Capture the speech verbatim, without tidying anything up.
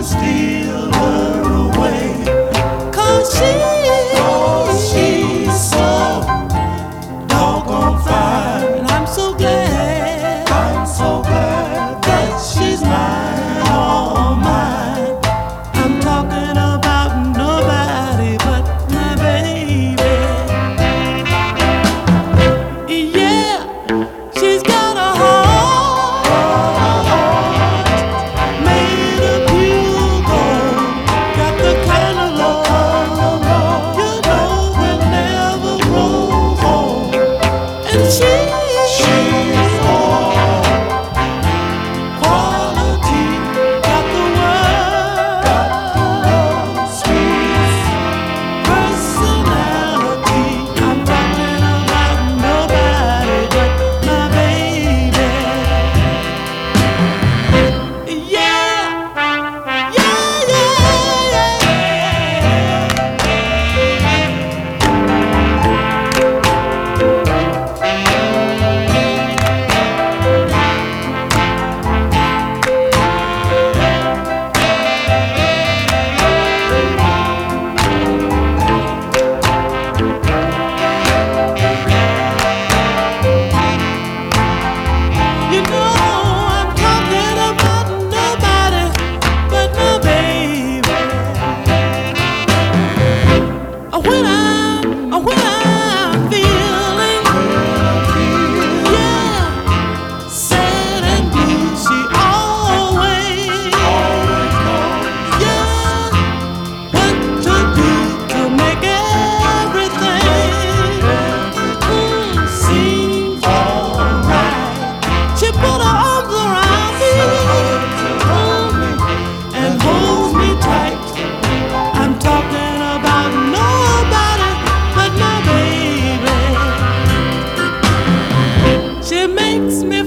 steal her away. 'Cause she, Oh, she's so doggone fine. and I'm so glad I'm so glad that she's mine, all mine. I'm talking about nobody but my baby. Yeah, she's got a heart made of pure gold. Got the kind of love you know will never grow old. And she, She's all quality, got the word, sweet. personality. I'm talking about nobody but my baby. Yeah, yeah, yeah, you know I'm talking about nobody but my baby. When I'm, when I'm feeling, yeah, sad and blue, she always, yeah, what to do to make everything mm, seem alright. She put her arms around me mm, and holds me tight. I'm talking about nobody but my baby. She makes me